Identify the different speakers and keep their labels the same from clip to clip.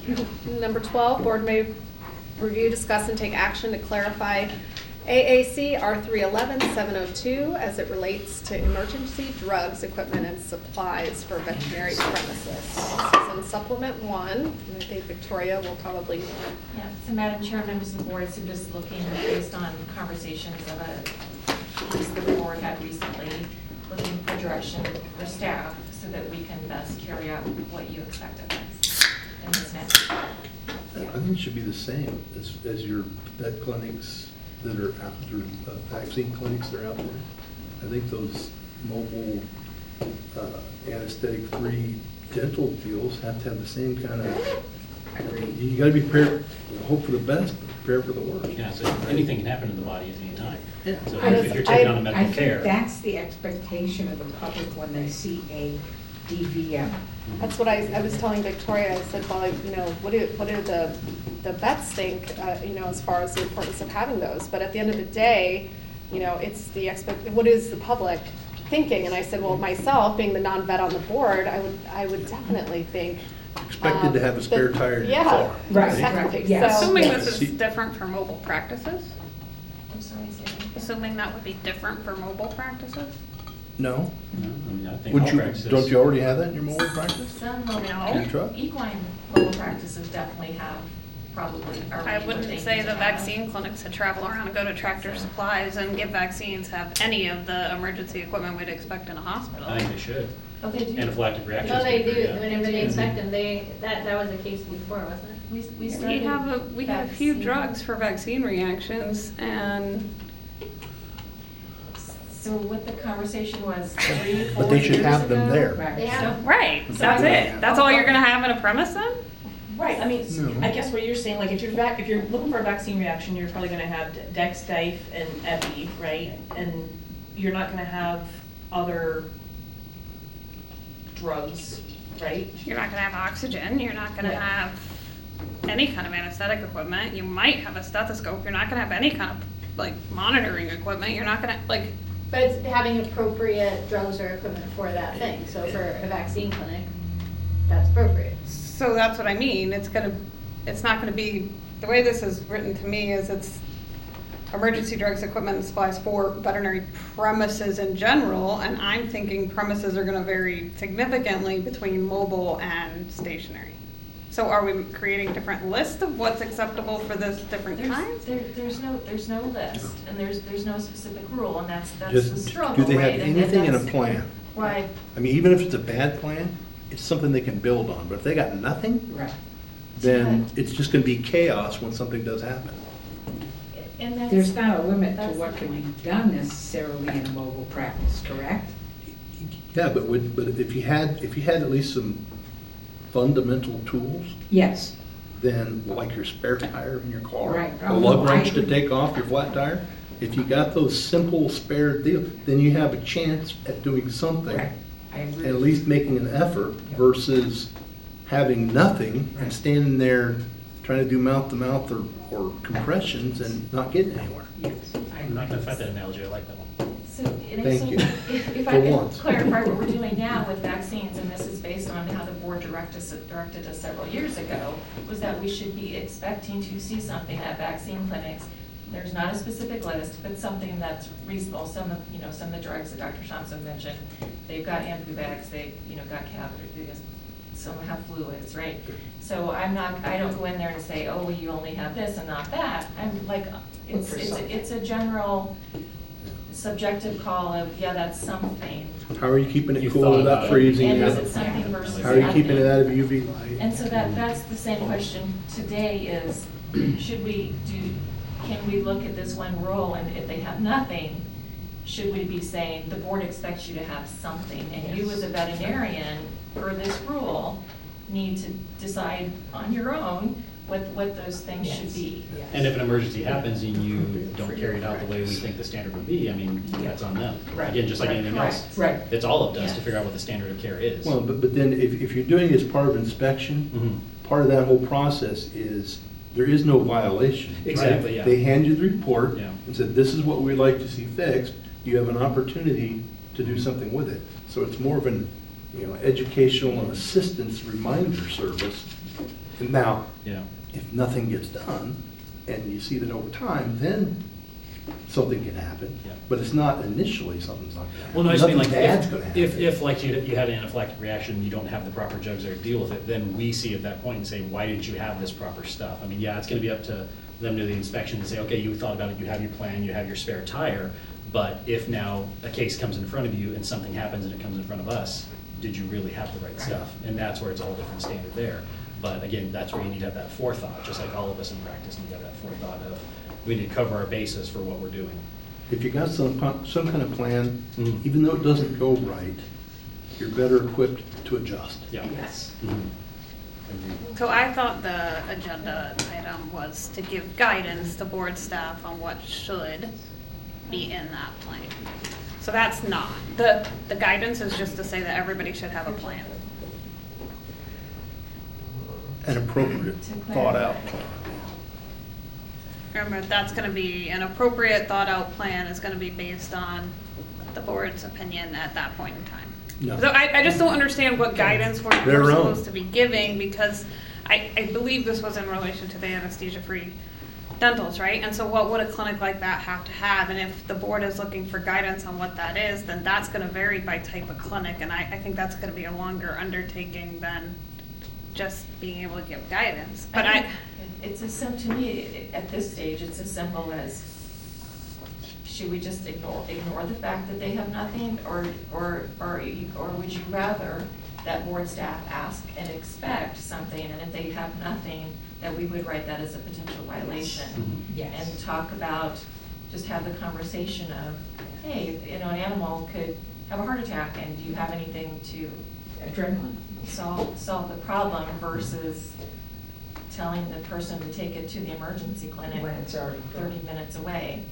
Speaker 1: Number 12, board may review, discuss, and take action to clarify AAC R311702 as it relates to emergency drugs, equipment, and supplies for veterinary premises. This is in supplement 1, and I think Victoria will probably.
Speaker 2: Yeah, so Madam Chair, members of the board, so just looking based on conversations of a piece the board had recently, looking for direction for staff so that we can best carry out what you expect of us in this next.
Speaker 3: I think it should be the same as your vet clinics that are out there, vaccine clinics that are out there. I think those mobile anesthetic-free dental deals have to have the same kind of. You got to be prepared, hope for the best, but prepare for the worst.
Speaker 4: Yeah, so anything can happen in the body at any time.
Speaker 3: Yeah.
Speaker 4: So if you're taking on a
Speaker 5: I
Speaker 4: medical
Speaker 5: think
Speaker 4: care.
Speaker 5: that's the expectation of the public when they see a DVM.
Speaker 1: That's what I was telling Victoria. I said, well, you know, what do the vets think, you know, as far as the importance of having those? But at the end of the day, you know, it's the what is the public thinking? And I said, well, myself, being the non-vet on the board, I would definitely think.
Speaker 3: Expected to have a spare tire in your
Speaker 1: Yeah,
Speaker 3: car.
Speaker 5: Right,
Speaker 1: exactly.
Speaker 5: right, yes.
Speaker 1: So,
Speaker 6: Assuming this is different for mobile practices?
Speaker 2: I'm sorry, Sarah.
Speaker 6: Assuming that would be different for mobile practices?
Speaker 3: No?
Speaker 4: No, I mean, I think
Speaker 3: Would
Speaker 4: all
Speaker 3: you,
Speaker 4: practices.
Speaker 3: don't you already have that in your mobile practice?
Speaker 2: Some
Speaker 6: No.
Speaker 3: Your truck?
Speaker 2: equine mobile practices definitely have probably.
Speaker 6: I wouldn't say the vaccine clinics that travel around and go to Tractor Supplies and give vaccines have any of the emergency equipment we'd expect in a hospital.
Speaker 4: I think they should.
Speaker 2: Oh, they do.
Speaker 4: Anaphylactic reactions.
Speaker 7: No, they do.
Speaker 4: yeah.
Speaker 7: Whenever they inspect them, that was the case before, wasn't it?
Speaker 2: We
Speaker 6: We
Speaker 2: started
Speaker 6: have we have a few
Speaker 2: vaccine-
Speaker 6: drugs for vaccine reactions, and
Speaker 2: So what the conversation was 3, 4
Speaker 3: But they should
Speaker 2: years
Speaker 3: have them
Speaker 2: ago?
Speaker 3: there.
Speaker 5: Right.
Speaker 7: They have.
Speaker 6: right,
Speaker 2: So
Speaker 6: that's
Speaker 2: I-
Speaker 6: it. That's all you're gonna have in a premise then?
Speaker 8: Right, I mean,
Speaker 3: No.
Speaker 8: I guess what you're saying, like, if you're looking for a vaccine reaction, you're probably gonna have Dexdife and Epi, right? And you're not gonna have other drugs, right?
Speaker 6: You're not gonna have oxygen, you're not gonna
Speaker 8: Yeah.
Speaker 6: have any kind of anesthetic equipment, you might have a stethoscope, you're not gonna have any kind of like monitoring equipment, you're not gonna, like,
Speaker 7: But it's having appropriate drugs or equipment for that thing. So for a vaccine clinic, that's appropriate.
Speaker 6: so that's what I mean, it's not gonna be, the way this is written to me is it's emergency drugs, equipment, and supplies for veterinary premises in general, and I'm thinking premises are gonna vary significantly between mobile and stationary. So are we creating different lists of what's acceptable for this different times?
Speaker 2: There's no list, and there's no specific rule, and that's the
Speaker 3: Just,
Speaker 2: struggle,
Speaker 3: do they
Speaker 2: right?
Speaker 3: have
Speaker 2: And
Speaker 3: anything in a
Speaker 2: that's
Speaker 3: plan?
Speaker 2: Why,
Speaker 3: I mean, even if it's a bad plan, it's something they can build on. But if they got nothing,
Speaker 5: Right.
Speaker 3: then it's just gonna be chaos when something does happen.
Speaker 2: and that's.
Speaker 5: There's not a limit to
Speaker 2: that's
Speaker 5: what
Speaker 2: the
Speaker 5: can be
Speaker 2: point.
Speaker 5: done necessarily in a mobile practice, correct?
Speaker 3: Yeah, but if you had at least some fundamental tools,
Speaker 5: Yes.
Speaker 3: then like your spare tire in your car,
Speaker 5: Right.
Speaker 3: a lug
Speaker 5: I
Speaker 3: wrench to
Speaker 5: agree.
Speaker 3: take off your flat tire, if you got those simple spare deals, then you have a chance at doing something.
Speaker 5: Right. I agree.
Speaker 3: At least making an effort versus having nothing and standing there trying to do mouth-to-mouth or compressions and not getting anywhere.
Speaker 5: Yes, I
Speaker 4: I'm not
Speaker 5: agree.
Speaker 4: gonna fight that analogy, I like that one.
Speaker 2: So, and
Speaker 3: Thank
Speaker 2: so
Speaker 3: you.
Speaker 2: if
Speaker 3: For
Speaker 2: I could
Speaker 3: once.
Speaker 2: clarify what we're doing now with vaccines, and this is based on how the board directed us several years ago, was that we should be expecting to see something at vaccine clinics. There's not a specific list, but something that's reasonable. Some of the drugs that Dr. Johnson mentioned, they've got ambu-bags, they've, got catheters, some have fluids, right? So I don't go in there and say, oh, well, you only have this and not that. I'm like, it's a general subjective call of, yeah, that's something.
Speaker 3: How are you keeping it
Speaker 4: You
Speaker 3: cool
Speaker 4: thought
Speaker 3: without
Speaker 4: about it.
Speaker 3: freezing
Speaker 2: And is
Speaker 3: it?
Speaker 2: it something versus
Speaker 3: How are you keeping it
Speaker 2: nothing?
Speaker 3: out of UV light?
Speaker 2: And so that's the same question today is, can we look at this one rule, and if they have nothing, should we be saying, the board expects you to have something, and you as a veterinarian, per this rule, need to decide on your own what those things should be.
Speaker 5: Yes.
Speaker 4: And if an emergency happens and you don't carry it out the way we think the standard would be, I mean, that's on them.
Speaker 5: Right.
Speaker 4: Again, just like anything else.
Speaker 5: Right.
Speaker 4: It's all up to us to
Speaker 2: Yes.
Speaker 4: figure out what the standard of care is.
Speaker 3: Well, but then if you're doing it as part of inspection,
Speaker 4: Mhm.
Speaker 3: part of that whole process is, there is no violation. right?
Speaker 4: Exactly, yeah.
Speaker 3: They hand you the report
Speaker 4: Yeah.
Speaker 3: and said, this is what we'd like to see fixed. You have an opportunity to do something with it. So it's more of an, educational and assistance reminder service Now,
Speaker 4: Yeah.
Speaker 3: if nothing gets done, and you see that over time, then something can happen.
Speaker 4: Yeah.
Speaker 3: But it's not initially something's not gonna happen.
Speaker 4: Well, no, I just mean like,
Speaker 3: Nothing bad's gonna happen.
Speaker 4: if like you had an anaphylactic reaction, and you don't have the proper jugs there to deal with it, then we see at that point and say, why didn't you have this proper stuff? I mean, yeah, it's gonna be up to them to do the inspection to say, okay, you thought about it, you have your plan, you have your spare tire, but if now a case comes in front of you and something happens and it comes in front of us, did you really have the right stuff? And that's where it's a whole different standard there. But again, that's where you need to have that forethought, just like all of us in practice need to have that forethought of, we need to cover our bases for what we're doing.
Speaker 3: If you got some kind of plan,
Speaker 4: Mhm.
Speaker 3: even though it doesn't go right, you're better equipped to adjust.
Speaker 4: Yeah.
Speaker 5: Yes.
Speaker 4: Mhm. Agreed.
Speaker 6: So I thought the agenda item was to give guidance to board staff on what should be in that plan. So that's not, the guidance is just to say that everybody should have a plan.
Speaker 3: An appropriate,
Speaker 2: To
Speaker 3: thought-out
Speaker 2: clarify.
Speaker 3: plan.
Speaker 6: Remember, that's gonna be, an appropriate thought-out plan is gonna be based on the board's opinion at that point in time.
Speaker 3: No.
Speaker 6: So I just don't understand what guidance we're
Speaker 3: Their own.
Speaker 6: supposed to be giving, because I believe this was in relation to the anesthesia-free dentals, right? And so what would a clinic like that have to have? And if the board is looking for guidance on what that is, then that's gonna vary by type of clinic, and I think that's gonna be a longer undertaking than just being able to give guidance. But
Speaker 2: think it's as simple, to me, at this stage, it's as simple as, should we just ignore the fact that they have nothing, or would you rather that board staff ask and expect something, and if they have nothing, that we would write that as a potential violation?
Speaker 4: Mhm.
Speaker 5: Yes.
Speaker 2: And talk about, just have the conversation of, hey, an animal could have a heart attack, and do you have anything to
Speaker 5: Adrenaline.
Speaker 2: solve the problem, versus telling the person to take it to the emergency clinic
Speaker 5: When it's already done.
Speaker 2: 30 minutes away.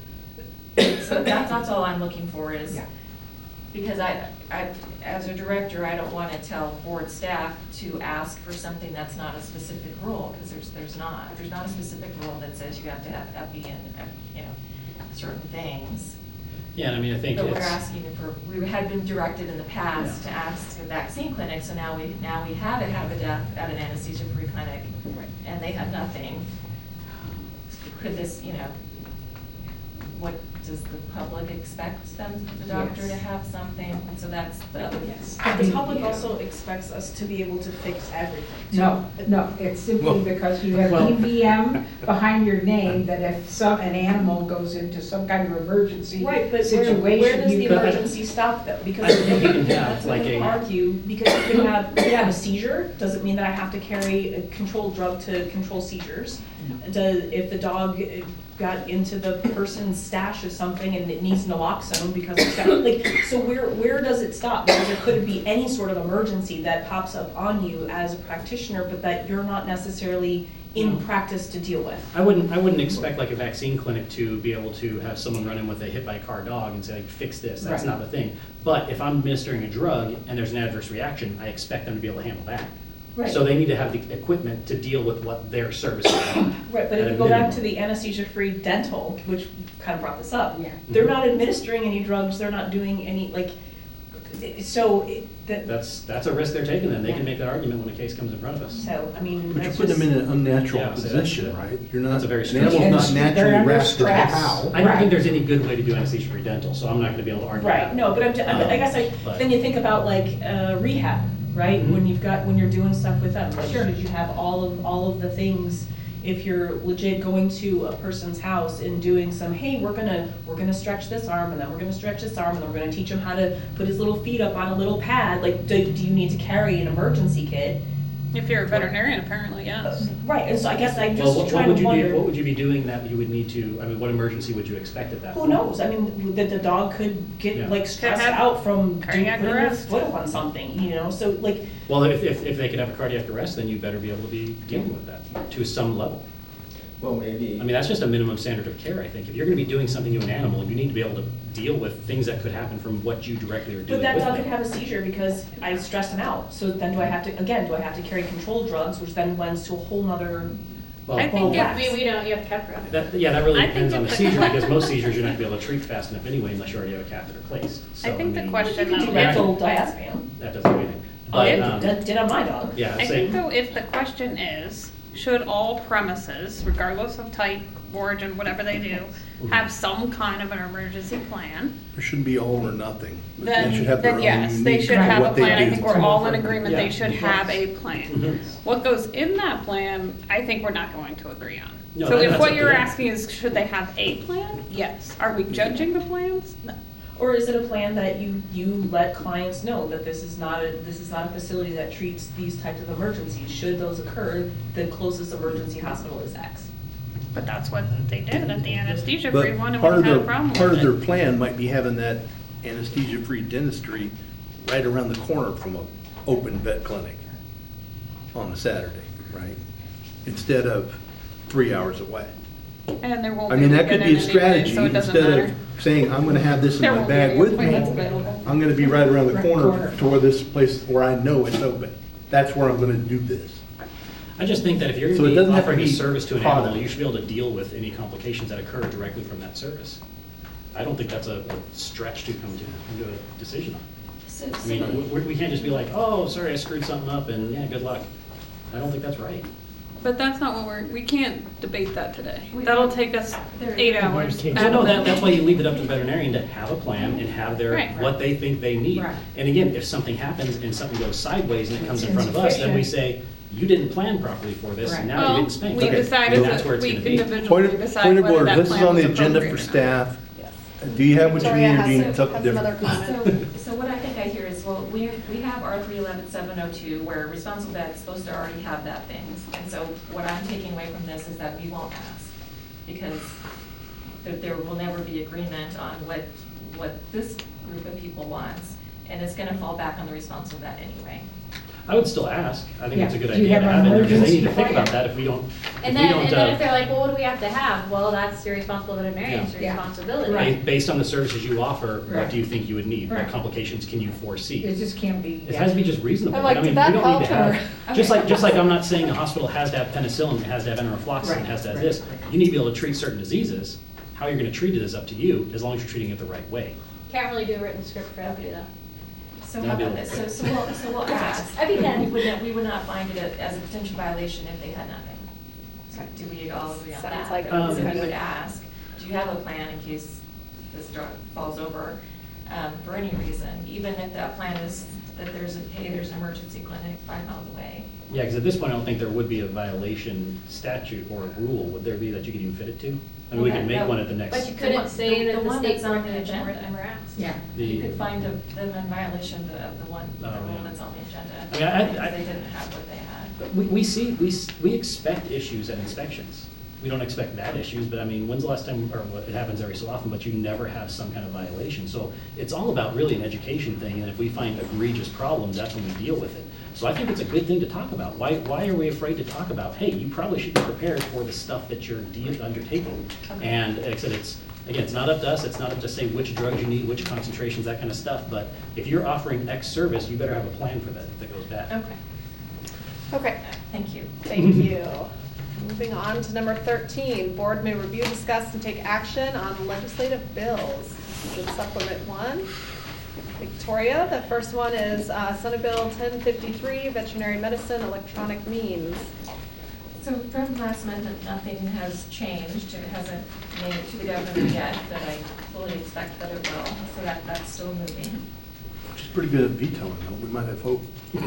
Speaker 2: So that's all I'm looking for is,
Speaker 5: Yeah.
Speaker 2: because I, as a director, I don't want to tell board staff to ask for something that's not a specific rule, because there's not a specific rule that says you have to have epi and, certain things.
Speaker 4: Yeah, and I mean, I think
Speaker 2: But we're
Speaker 4: it's,
Speaker 2: asking for, we had been directed in the past to ask a vaccine clinic, so now we have to have a death at an anesthesia-free clinic, and they have nothing. Could this, what, does the public expect them, the doctor, to
Speaker 5: Yes.
Speaker 2: have something? And so that's the other.
Speaker 5: Yes.
Speaker 8: The public also expects us to be able to fix everything.
Speaker 5: No, it's simply
Speaker 3: Well-
Speaker 5: because you have
Speaker 4: Well-
Speaker 5: EVM behind your name, that if an animal goes into some kind of emergency
Speaker 8: Right, but
Speaker 5: situation,
Speaker 8: where does the
Speaker 5: you could.
Speaker 8: emergency stop though? Because
Speaker 4: I think you can have,
Speaker 8: that's what
Speaker 4: like,
Speaker 8: I
Speaker 4: a-
Speaker 8: argue, because you can have a seizure, doesn't mean that I have to carry a controlled drug to control seizures. If the dog got into the person's stash of something and it needs naloxone because it's got, so where does it stop? Because there could be any sort of emergency that pops up on you as a practitioner, but that you're not necessarily in practice to deal with.
Speaker 4: I wouldn't expect like a vaccine clinic to be able to have someone run in with a hit by a car dog and say, like, fix this, that's
Speaker 5: Right.
Speaker 4: not the thing. But if I'm administering a drug and there's an adverse reaction, I expect them to be able to handle that.
Speaker 8: Right.
Speaker 4: So they need to have the equipment to deal with what their services are.
Speaker 8: Right, but
Speaker 4: at
Speaker 8: if
Speaker 4: a
Speaker 8: you go back
Speaker 4: minimum.
Speaker 8: to the anesthesia-free dental, which kind of brought this up,
Speaker 5: Yeah.
Speaker 8: they're not administering any drugs, they're not doing any,
Speaker 4: That's a risk they're taking then. They can make that argument when a case comes in front of us.
Speaker 8: so, I mean,
Speaker 3: But you're
Speaker 8: that's
Speaker 3: putting them
Speaker 8: just.
Speaker 3: in an unnatural
Speaker 4: Yeah, so that's-
Speaker 3: position, right? You're not,
Speaker 4: that's a very
Speaker 3: an animal's
Speaker 5: And
Speaker 3: not
Speaker 5: they're
Speaker 3: naturally
Speaker 5: under
Speaker 3: wrapped in
Speaker 5: stress.
Speaker 3: cow.
Speaker 4: I don't
Speaker 5: Right.
Speaker 4: think there's any good way to do anesthesia-free dental, so I'm not gonna be able to argue that.
Speaker 8: Right, no, but I guess
Speaker 4: But-
Speaker 8: then you think about rehab, right?
Speaker 4: Mhm.
Speaker 8: When you're doing stuff with them, like, should you have all of the things, if you're legit going to a person's house and doing some, hey, we're gonna stretch this arm, and then we're gonna stretch this arm, and then we're gonna teach him how to put his little feet up on a little pad, do you need to carry an emergency kit?
Speaker 6: If you're a veterinarian, apparently, yes.
Speaker 8: Right, and so I guess I'm
Speaker 4: Well,
Speaker 8: just
Speaker 4: what
Speaker 8: trying
Speaker 4: would
Speaker 8: to
Speaker 4: you
Speaker 8: wonder.
Speaker 4: do, what would you be doing that you would need to, I mean, what emergency would you expect at that
Speaker 8: Who
Speaker 4: point?
Speaker 8: knows? I mean, the dog could get
Speaker 4: Yeah.
Speaker 8: stressed
Speaker 6: Could have
Speaker 8: out from
Speaker 6: cardiac
Speaker 8: putting his
Speaker 6: arrest.
Speaker 8: foot up on something, so
Speaker 4: Well, if they could have a cardiac arrest, then you better be able to be dealing with that to some level.
Speaker 9: Well, maybe.
Speaker 4: I mean, that's just a minimum standard of care, I think. If you're gonna be doing something to an animal, you need to be able to deal with things that could happen from what you directly are doing
Speaker 8: But
Speaker 4: with
Speaker 8: that dog
Speaker 4: them.
Speaker 8: could have a seizure because I stressed him out. So then do I have to carry controlled drugs, which then lends to a whole nother.
Speaker 4: Well,
Speaker 6: I think
Speaker 8: Well,
Speaker 6: if
Speaker 7: We don't, you have catheter.
Speaker 4: that really
Speaker 6: I think
Speaker 4: depends on the
Speaker 6: if the-
Speaker 4: seizure, because most seizures you're not gonna be able to treat fast enough anyway unless you already have a catheter placed. So,
Speaker 6: I think the
Speaker 4: mean,
Speaker 6: question
Speaker 8: You can do
Speaker 6: though-
Speaker 8: rectal diazepam.
Speaker 4: That doesn't do anything. But,
Speaker 8: That did on my dog.
Speaker 4: yeah,
Speaker 6: I
Speaker 4: same.
Speaker 6: think though, if the question is, should all premises, regardless of type, origin, whatever they do, have some kind of an emergency plan?
Speaker 3: There shouldn't be all or nothing. But
Speaker 6: Then,
Speaker 3: they should have their
Speaker 6: then
Speaker 3: own
Speaker 6: yes, they
Speaker 3: unique
Speaker 6: should have a
Speaker 3: what they
Speaker 6: plan. I
Speaker 3: do.
Speaker 6: think we're all in agreement,
Speaker 4: Yeah.
Speaker 6: they should have a plan.
Speaker 4: Mhm.
Speaker 6: What goes in that plan, I think we're not going to agree on.
Speaker 4: No,
Speaker 6: So if
Speaker 4: that's
Speaker 6: what
Speaker 4: up to
Speaker 6: you're
Speaker 4: them.
Speaker 6: asking is, should they have a plan? Yes. Are we judging the plans? No.
Speaker 8: Or is it a plan that you let clients know that this is not a facility that treats these types of emergencies? Should those occur, the closest emergency hospital is X.
Speaker 6: But that's what they did at the anesthesia-free
Speaker 3: But
Speaker 6: one, and
Speaker 3: part
Speaker 6: we
Speaker 3: of
Speaker 6: had a
Speaker 3: their,
Speaker 6: problem
Speaker 3: part of
Speaker 6: with
Speaker 3: their
Speaker 6: it.
Speaker 3: plan might be having that anesthesia-free dentistry right around the corner from an open vet clinic on a Saturday, right? Instead of 3 hours away.
Speaker 6: And there won't
Speaker 3: I
Speaker 6: be
Speaker 3: mean,
Speaker 6: a
Speaker 3: that could be a
Speaker 6: weekend anyway,
Speaker 3: strategy,
Speaker 6: so it doesn't
Speaker 3: instead
Speaker 6: matter.
Speaker 3: of saying, I'm gonna have this in
Speaker 6: There
Speaker 3: my
Speaker 6: won't be
Speaker 3: bag
Speaker 6: any
Speaker 3: with
Speaker 6: appointments
Speaker 3: me.
Speaker 6: available.
Speaker 3: I'm gonna be right around the
Speaker 5: Right
Speaker 3: corner
Speaker 5: corner.
Speaker 3: for this place where I know it's open. That's where I'm gonna do this.
Speaker 4: I just think that if you're
Speaker 3: So it
Speaker 4: going to
Speaker 3: doesn't
Speaker 4: be
Speaker 3: have to
Speaker 4: offering a
Speaker 3: be
Speaker 4: service to an
Speaker 3: product.
Speaker 4: animal, you should be able to deal with any complications that occur directly from that service. I don't think that's a stretch to come to a decision on.
Speaker 2: So,
Speaker 4: I mean, we can't just be like, oh, sorry, I screwed something up, and yeah, good luck. I don't think that's right.
Speaker 6: But that's not what we can't debate that today.
Speaker 2: We-
Speaker 6: That'll take us
Speaker 2: There-
Speaker 6: 8 hours.
Speaker 4: So no, that's why you leave it up to the veterinarian to have a plan and have their,
Speaker 6: Right.
Speaker 4: what they think they need.
Speaker 5: Right.
Speaker 4: And again, if something happens and something goes sideways and it comes in front of us, then we say,
Speaker 5: Insufficient.
Speaker 4: you didn't plan properly for this, and now you're
Speaker 6: Well,
Speaker 4: getting spanked.
Speaker 6: we
Speaker 3: Okay.
Speaker 6: decided
Speaker 4: And that's where
Speaker 6: that
Speaker 4: it's
Speaker 6: we
Speaker 4: gonna be.
Speaker 6: individually
Speaker 3: Point of
Speaker 6: decide whether
Speaker 3: order,
Speaker 6: that
Speaker 3: this is
Speaker 6: plan
Speaker 3: on
Speaker 6: was
Speaker 3: the agenda
Speaker 6: appropriate
Speaker 3: for
Speaker 6: or not.
Speaker 3: staff.
Speaker 1: Yes.
Speaker 3: Do you have what you
Speaker 1: Victoria
Speaker 3: need, or
Speaker 1: has
Speaker 3: do you
Speaker 1: some-
Speaker 3: need something
Speaker 1: has another
Speaker 3: different?
Speaker 1: comment.
Speaker 2: So what I think I hear is, well, we have R 311-702 where responsible vet's supposed to already have that things. And so what I'm taking away from this is that we won't ask, because there will never be agreement on what this group of people wants, and it's gonna fall back on the responsible vet anyway.
Speaker 4: I would still ask. I think it's a good
Speaker 5: Yeah. Do you
Speaker 4: idea to
Speaker 5: have an
Speaker 4: have it, because they need to
Speaker 5: emergency
Speaker 4: think about
Speaker 5: plan?
Speaker 4: that if we don't,
Speaker 7: And
Speaker 4: if we
Speaker 7: then,
Speaker 4: don't,
Speaker 7: and then if they're like, well, what do we have to have? Well, that's your responsible veterinarian's
Speaker 5: Yeah.
Speaker 7: responsibility.
Speaker 5: Right.
Speaker 4: based on the services you offer, what
Speaker 5: Right.
Speaker 4: do you think you would need? What
Speaker 5: Right.
Speaker 4: complications can you foresee?
Speaker 5: It just can't be.
Speaker 4: It has to be just reasonable.
Speaker 1: I'm like,
Speaker 4: I mean,
Speaker 1: did that
Speaker 4: we don't need to
Speaker 1: help,
Speaker 4: have, just like I'm not saying a hospital has to have penicillin, it has to have enterofloxacin, it has to have this. You need to be able to treat certain diseases. How you're gonna treat it is up to you, as long as you're treating it the right way.
Speaker 7: Can't really do a written script for everybody though.
Speaker 2: So how about this? So we'll ask.
Speaker 7: I mean, then-
Speaker 2: We would not find it as a potential violation if they had nothing. So do we all agree on that?
Speaker 1: Sounds like
Speaker 2: So
Speaker 1: it's
Speaker 2: we
Speaker 1: kind
Speaker 2: would
Speaker 1: of-
Speaker 2: ask, do you have a plan in case this drug falls over for any reason? Even if that plan is that there's an emergency clinic 5 miles away.
Speaker 4: Yeah, because at this point, I don't think there would be a violation statute or a rule, would there be, that you could even fit it to? I mean, we could
Speaker 2: Okay,
Speaker 4: make
Speaker 2: no,
Speaker 4: one at the next.
Speaker 7: But you couldn't say
Speaker 2: the
Speaker 7: that the
Speaker 2: one
Speaker 7: state
Speaker 2: that's on
Speaker 7: board
Speaker 2: the
Speaker 7: had never
Speaker 2: agenda.
Speaker 7: ever asked.
Speaker 5: Yeah.
Speaker 2: You could
Speaker 4: The,
Speaker 2: find them in violation of the one, the
Speaker 4: Oh,
Speaker 2: rule
Speaker 4: yeah.
Speaker 2: that's on the agenda.
Speaker 4: I mean,
Speaker 2: Because they didn't have what they had.
Speaker 4: we expect issues at inspections. We don't expect bad issues, but I mean, when's the last time, or what, it happens every so often, but you never have some kind of violation. So it's all about really an education thing, and if we find egregious problems, that's when we deal with it. So I think it's a good thing to talk about. Why are we afraid to talk about, hey, you probably should be prepared for the stuff that you're undertaking?
Speaker 2: Okay.
Speaker 4: And like I said, again, it's not up to us, it's not up to say which drugs you need, which concentrations, that kind of stuff, but if you're offering X service, you better have a plan for that if it goes bad.
Speaker 2: Okay,
Speaker 1: Okay,
Speaker 2: thank you.
Speaker 1: thank you. Moving on to number 13, board may review, discuss, and take action on legislative bills. This is supplement 1. Victoria, the first one is Senate Bill 1053, veterinary medicine, electronic means.
Speaker 2: So from last month, nothing has changed. It hasn't made it to the governor yet, but I fully expect that it will. So that's still moving.
Speaker 3: She's pretty good at vetoing, though. We might have hope.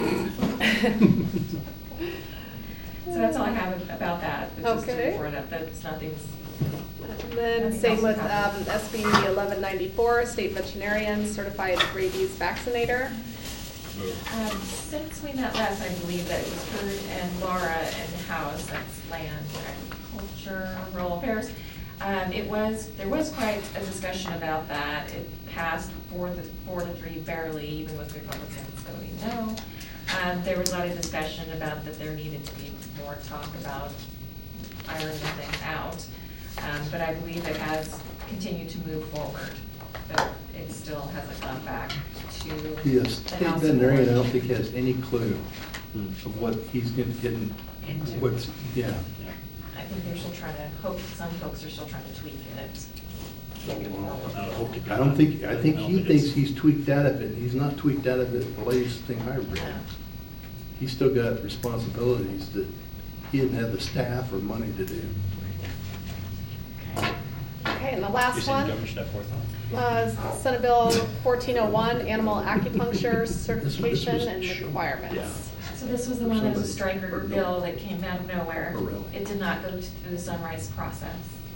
Speaker 2: So that's all I have about that. But just to
Speaker 1: Okay.
Speaker 2: report that's nothing's.
Speaker 1: And then
Speaker 2: Nothing
Speaker 1: same
Speaker 2: else
Speaker 1: with
Speaker 2: happened.
Speaker 1: SB 1194, state veterinarian, certified rabies vaccinator.
Speaker 2: Since we met last, I believe that it was Kurt and Laura in the house, that's land, agriculture, rural affairs. There was quite a discussion about that. It passed 4-3 barely, even with Republicans voting no. There was a lot of discussion about that there needed to be more talk about ironing things out. But I believe it has continued to move forward, but it still hasn't gone back to
Speaker 3: The
Speaker 2: the
Speaker 3: state
Speaker 2: House.
Speaker 3: veterinarian, I don't think has any clue of what he's getting, what's, yeah.
Speaker 2: I think they're still trying to, some folks are still trying to tweak it.
Speaker 3: I don't think, I think he thinks he's tweaked out of it. He's not tweaked out of it the latest thing I read. He's still got responsibilities that he didn't have the staff or money to do.
Speaker 1: Okay, and the
Speaker 4: You're
Speaker 1: last
Speaker 4: saying the
Speaker 1: one,
Speaker 4: government should have forethought?
Speaker 1: Senate Bill 1401, animal acupuncture certification
Speaker 3: was
Speaker 1: and
Speaker 3: children.
Speaker 1: requirements.
Speaker 2: So this was the one that was a striker bill that came out of nowhere.
Speaker 3: Oh, really?
Speaker 2: It did not go through the Sunrise process,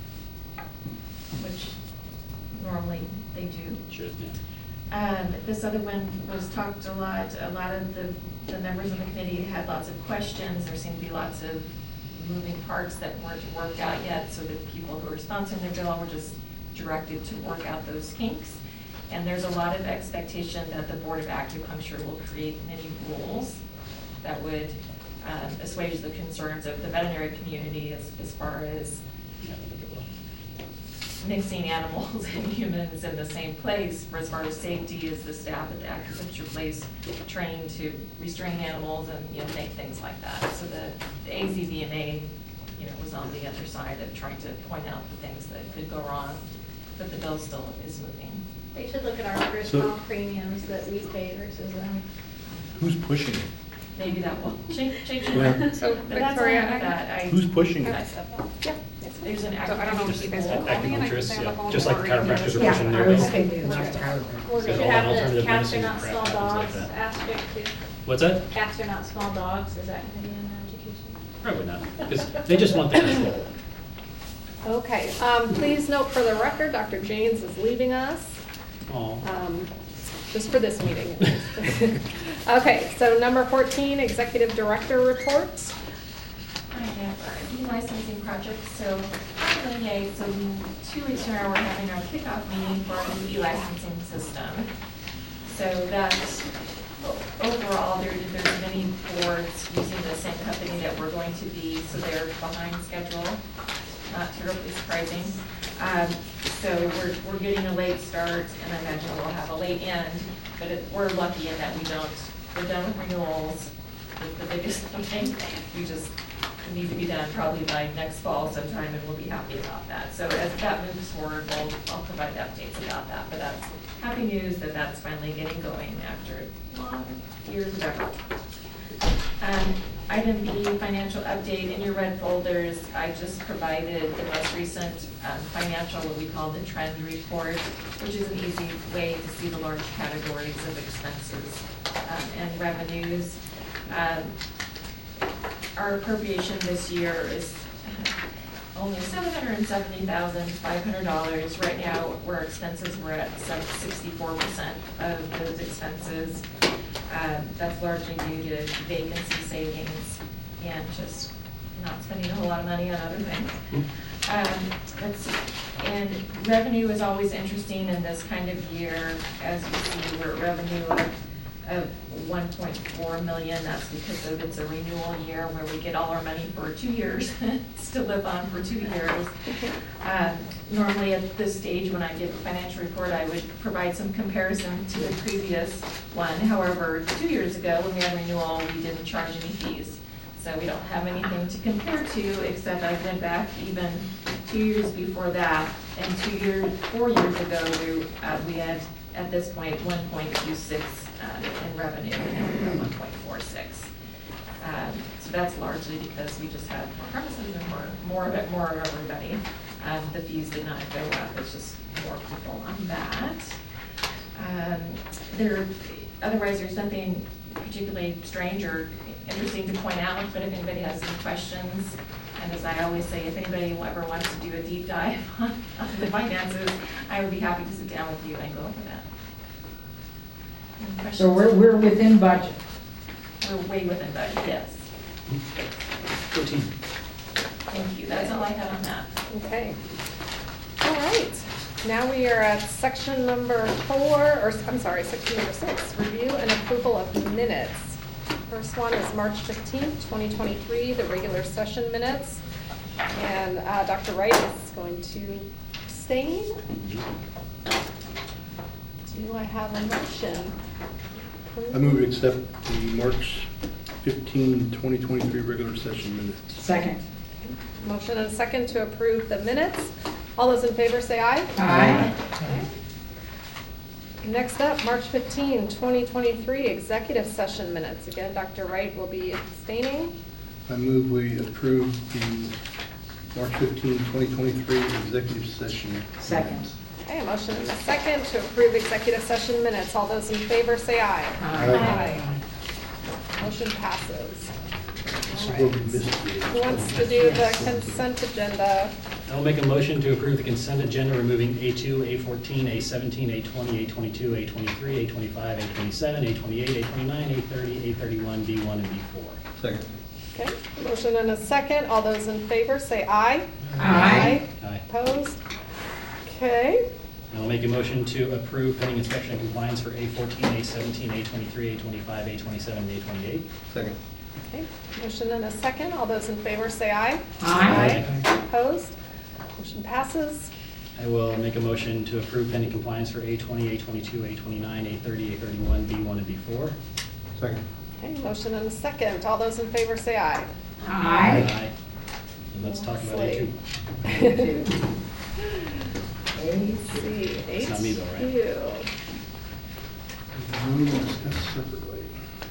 Speaker 2: which normally they do.
Speaker 4: Should, yeah.
Speaker 2: This other one was talked a lot of the members of the committee had lots of questions. There seemed to be lots of moving parts that weren't worked out yet, so the people who were sponsoring the bill were just directed to work out those kinks. And there's a lot of expectation that the Board of Acupuncture will create many rules that would assuage the concerns of the veterinary community as far as
Speaker 4: Yeah, I think it will.
Speaker 2: mixing animals and humans in the same place. For as far as safety, is the staff at the acupuncture place trained to restrain animals and, things like that. So the AZBNA, was on the other side of trying to point out the things that could go wrong, but the bill still is moving.
Speaker 7: They should look at our workers'
Speaker 3: So-
Speaker 7: comp premiums that we pay versus them.
Speaker 3: Who's pushing it?
Speaker 2: Maybe that will change.
Speaker 3: Yeah.
Speaker 6: So
Speaker 2: But that's all I
Speaker 6: Victoria,
Speaker 2: have that.
Speaker 3: Who's pushing
Speaker 2: I-
Speaker 3: it?
Speaker 1: Yeah.
Speaker 2: There's an
Speaker 6: So I don't know if you guys
Speaker 2: acupuncture
Speaker 6: have
Speaker 2: school.
Speaker 6: all me and I can
Speaker 4: Acupuncturists,
Speaker 6: stay on the
Speaker 4: yeah,
Speaker 6: phone
Speaker 4: just like
Speaker 6: or
Speaker 4: the
Speaker 6: you can
Speaker 4: chiropractors
Speaker 6: just-
Speaker 4: are
Speaker 5: Yeah,
Speaker 4: pushing
Speaker 5: I
Speaker 4: their
Speaker 5: was
Speaker 4: bill.
Speaker 5: thinking that's
Speaker 1: We're
Speaker 7: You
Speaker 1: good.
Speaker 7: should
Speaker 4: all
Speaker 7: have
Speaker 4: alternative
Speaker 7: the cats are
Speaker 4: medicine
Speaker 7: not
Speaker 4: crap
Speaker 7: small
Speaker 4: happens like
Speaker 7: dogs
Speaker 4: that.
Speaker 7: asterisk too.
Speaker 4: What's that?
Speaker 7: Cats are not small dogs, is that gonna be in education?
Speaker 4: Probably not, because they just want the control.
Speaker 1: Okay, please note for the record, Dr. Janes is leaving us.
Speaker 4: Oh.
Speaker 1: Just for this meeting. Okay, so number 14, Executive Director Reports.
Speaker 2: I have our e-licensing project, so, so in 2 weeks from now, we're having our kickoff meeting for our new e-licensing system. So that's, overall, there's many boards using the same company that we're going to be, so they're behind schedule, not terribly surprising. So we're getting a late start, and I imagine we'll have a late end, but we're lucky in that we're done with renewals. The biggest thing, we just need to be done probably by next fall sometime, and we'll be happy about that. So as that moves forward, I'll provide updates about that, but that's happy news that that's finally getting going after long years of effort. Item B, financial update. In your red folders, I just provided the most recent financial, what we call the trend report, which is an easy way to see the large categories of expenses and revenues. Our appropriation this year is only $770,500. Right now, where expenses were at 64% of those expenses. That's largely due to vacancy savings and just not spending a whole lot of money on other things. Let's see. And revenue is always interesting in this kind of year. As you see, we're at revenue of 1.4 million. That's because it's a renewal year where we get all our money for 2 years to live on for 2 years. Normally at this stage, when I give a financial report, I would provide some comparison to the previous one. However, 2 years ago, when we had renewal, we didn't charge any fees. So we don't have anything to compare to, except I went back even 2 years before that. And 4 years ago, we had, at this point, 1.26 in revenue and 1.46. So that's largely because we just had more premises and more of everybody. The fees did not go up, it's just more people on that. Otherwise, there's nothing particularly strange or interesting to point out, but if anybody has any questions, and as I always say, if anybody ever wants to do a deep dive on the finances, I would be happy to sit down with you and go over that. Any questions?
Speaker 5: So we're within budget.
Speaker 2: We're way within budget, yes.
Speaker 4: 14.
Speaker 2: Thank you, that's all I had on that.
Speaker 1: Okay. All right. Now we are at section number 6, review and approval of minutes. First one is March 15th, 2023, the regular session minutes. And Dr. Wright is going to abstain. Do I have a motion?
Speaker 3: I move to accept the March 15, 2023 regular session minutes.
Speaker 5: Second.
Speaker 1: Motion and a second to approve the minutes. All those in favor say aye.
Speaker 5: Aye.
Speaker 1: Next up, March 15, 2023, executive session minutes. Again, Dr. Wright will be abstaining.
Speaker 3: I move we approve the March 15, 2023 executive session.
Speaker 5: Second.
Speaker 1: Okay, a motion and a second to approve executive session minutes. All those in favor say aye.
Speaker 5: Aye.
Speaker 1: Motion passes.
Speaker 3: This
Speaker 1: All
Speaker 3: is where we
Speaker 1: right.
Speaker 3: missed it.
Speaker 1: Who wants to do the consent agenda?
Speaker 4: I will make a motion to approve the consent agenda, removing A2, A14, A17, A20, A22, A23, A25, A27, A28, A29, A30, A31, B1, and B4.
Speaker 3: Second.
Speaker 1: Okay, motion and a second. All those in favor say aye.
Speaker 5: Aye.
Speaker 4: Aye.
Speaker 1: Opposed? Okay,
Speaker 4: I will make a motion to approve pending inspection and compliance for A14, A17, A23, A25, A27, and A28.
Speaker 3: Second.
Speaker 1: okay, motion and a second. All those in favor say aye.
Speaker 5: Aye.
Speaker 1: Opposed? Motion passes.
Speaker 4: I will make a motion to approve pending compliance for A20, A22, A29, A30, A31, B1, and B4.
Speaker 3: Second.
Speaker 1: Okay, motion and a second. All those in favor say aye.
Speaker 5: Aye.
Speaker 4: And let's talk about
Speaker 1: Slate.
Speaker 4: A2.
Speaker 1: AC,
Speaker 4: It's not me though, right?
Speaker 1: HQ.
Speaker 3: We will discuss separately.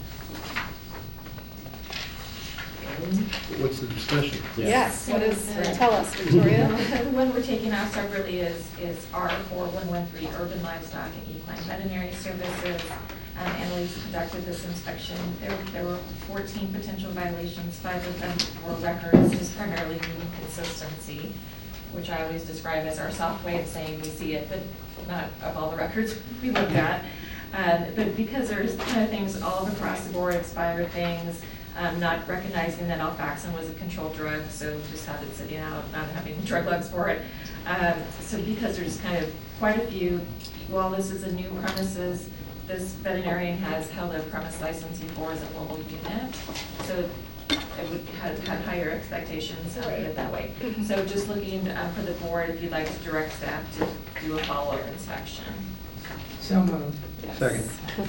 Speaker 3: What's the discussion?
Speaker 1: Yes, what is, tell us, Victoria.
Speaker 2: The one we're taking out separately is R4113, urban livestock and equine veterinary services. Annalise conducted this inspection. There were 14 potential violations, 5 of them were records, just primarily meaning consistency, which I always describe as our soft way of saying we see it, but not of all the records we looked at. But because there's kind of things all across the board, expired things, not recognizing that Alfaxon was a controlled drug, so just have it sitting out, not having drug logs for it. So because there's kind of quite a few, while this is a new premises, this veterinarian has held a premise license before as a mobile unit, so it would have had higher expectations, I'll put it that way. So just looking for the board, if you'd like to direct staff to do a follow-up inspection.
Speaker 5: So moved.
Speaker 1: Yes.
Speaker 3: Second.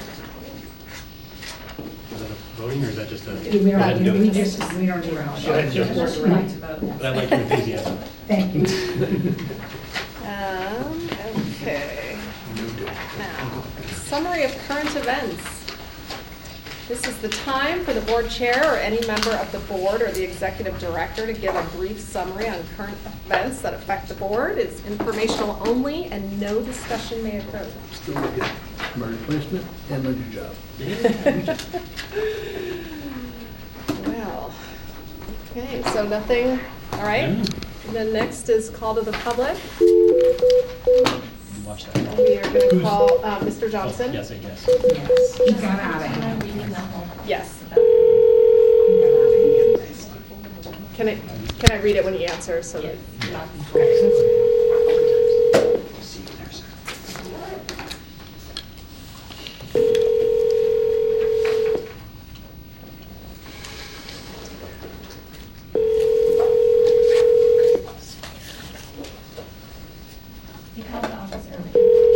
Speaker 4: Is that a voting or is that just a?
Speaker 5: We
Speaker 4: Go ahead and do
Speaker 5: don't, we
Speaker 4: it.
Speaker 5: just, we don't need to.
Speaker 4: Go ahead, Joe.
Speaker 2: Unless you'd like to vote.
Speaker 4: But I like your enthusiasm.
Speaker 5: Thank you.
Speaker 1: Okay. Now, summary of current events. This is the time for the board chair or any member of the board or the executive director to give a brief summary on current events that affect the board. It's informational only and no discussion may occur.
Speaker 3: Still look at my replacement and my new job.
Speaker 1: Well, okay, so nothing, all right. And then next is call to the public.
Speaker 4: Watch that.
Speaker 1: We are going to call Mr. Johnson.
Speaker 4: Oh, yes, I guess.
Speaker 5: Yes, he got out of
Speaker 2: Am I
Speaker 5: hand.
Speaker 2: reading the whole?
Speaker 1: Yes.
Speaker 5: He got out of hand.
Speaker 1: Can I read it when he answers so that not?
Speaker 2: He called the office earlier.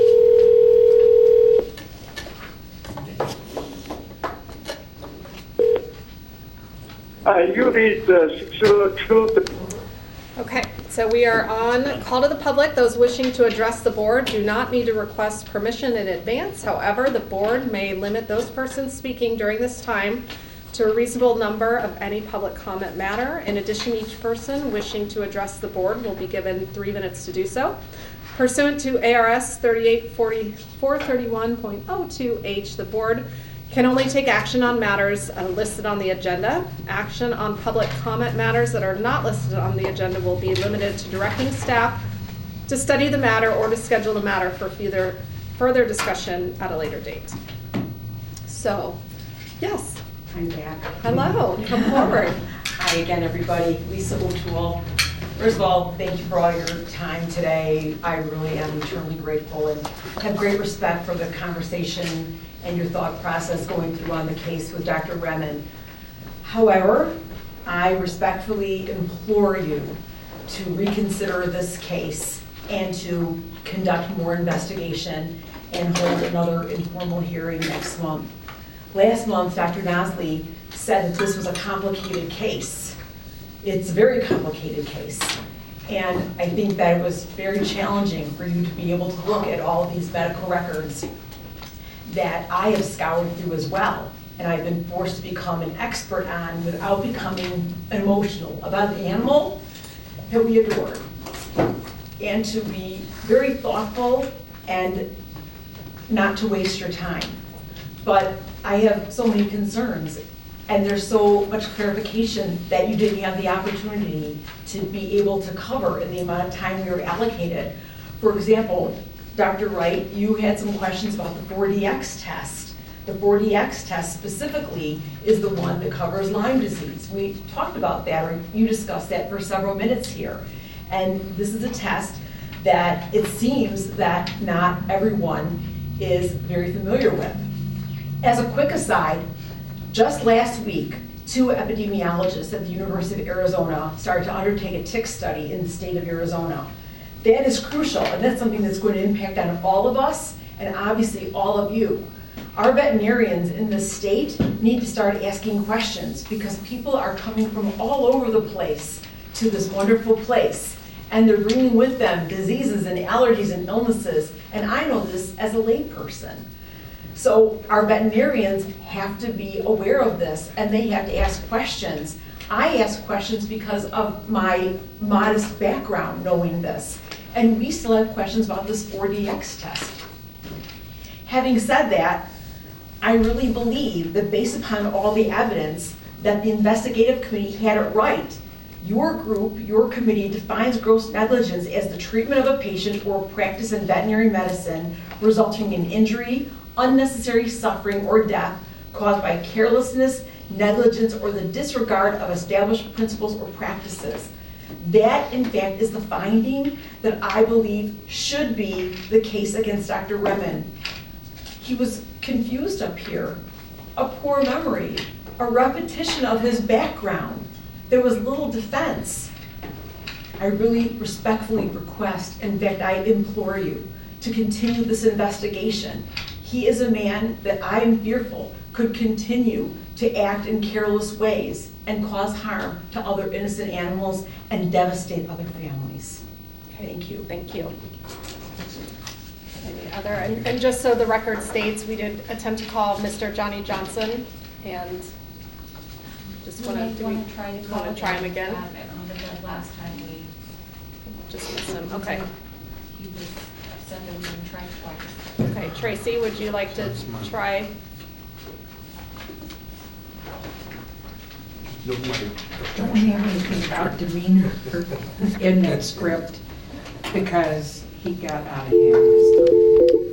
Speaker 9: You read 602.
Speaker 1: Okay, so we are on call to the public. Those wishing to address the board do not need to request permission in advance. However, the board may limit those persons speaking during this time to a reasonable number of any public comment matter. In addition, each person wishing to address the board will be given 3 minutes to do so. Pursuant to ARS 384431.02H, the board can only take action on matters listed on the agenda. Action on public comment matters that are not listed on the agenda will be limited to directing staff to study the matter or to schedule the matter for further discussion at a later date. So, yes,
Speaker 10: I'm back.
Speaker 1: hello, come forward.
Speaker 10: Hi again, everybody. Lisa O'Toole. First of all, thank you for all your time today. I really am eternally grateful and have great respect for the conversation and your thought process going through on the case with Dr. Remen. However, I respectfully implore you to reconsider this case and to conduct more investigation and hold another informal hearing next month. Last month, Dr. Nosley said that this was a complicated case. It's a very complicated case. And I think that it was very challenging for you to be able to look at all of these medical records that I have scoured through as well. And I've been forced to become an expert on without becoming emotional about an animal that we adore. And to be very thoughtful and not to waste your time. But I have so many concerns, and there's so much clarification that you didn't have the opportunity to be able to cover in the amount of time we were allocated. For example, Dr. Wright, you had some questions about the 4DX test. The 4DX test specifically is the one that covers Lyme disease. We talked about that, or you discussed that for several minutes here. And this is a test that it seems that not everyone is very familiar with. As a quick aside, just last week, 2 epidemiologists at the University of Arizona started to undertake a tick study in the state of Arizona. That is crucial, and that's something that's going to impact on all of us, and obviously all of you. Our veterinarians in this state need to start asking questions because people are coming from all over the place to this wonderful place, and they're bringing with them diseases and allergies and illnesses, and I know this as a layperson. So our veterinarians have to be aware of this, and they have to ask questions. I ask questions because of my modest background knowing this, and we still have questions about this 4DX test. Having said that, I really believe that based upon all the evidence that the investigative committee had it right. Your group, your committee defines gross negligence as the treatment of a patient or practice in veterinary medicine resulting in injury, unnecessary suffering, or death caused by carelessness, negligence, or the disregard of established principles or practices. That, in fact, is the finding that I believe should be the case against Dr. Remen. He was confused up here, a poor memory, a repetition of his background. There was little defense. I really respectfully request, in fact, I implore you to continue this investigation. He is a man that I am fearful could continue to act in careless ways and cause harm to other innocent animals and devastate other families.
Speaker 1: Okay.
Speaker 10: Thank you.
Speaker 1: Thank you. Any other, and just so the record states, we did attempt to call Mr. Johnny Johnson, and just want to
Speaker 2: try
Speaker 1: him again.
Speaker 2: The last time we
Speaker 1: Just miss him. Okay.
Speaker 2: he was upset that we didn't try twice.
Speaker 1: Okay, Tracy, would you like to try?
Speaker 3: Nobody.
Speaker 5: Don't have anything about demeanor in that script because he got out of hand this time.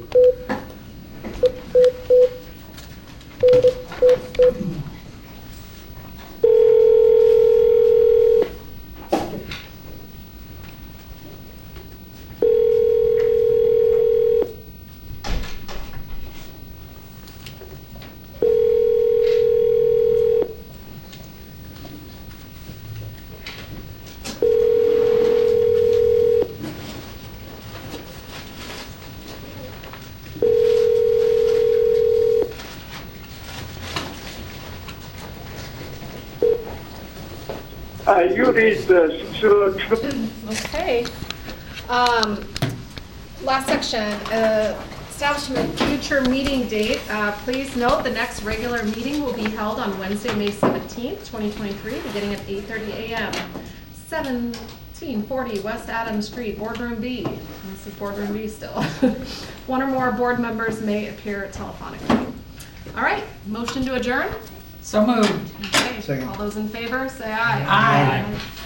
Speaker 9: You read the
Speaker 1: Okay. Last section, establishment future meeting date. Please note the next regular meeting will be held on Wednesday, May 17th, 2023, beginning at 8:30 a.m. 1740 West Adams Street, Boardroom B. This is Boardroom B still. One or more board members may appear telephonically. All right, motion to adjourn?
Speaker 5: So moved.
Speaker 1: Okay,
Speaker 3: Second.
Speaker 1: all those in favor, say aye.
Speaker 5: Aye.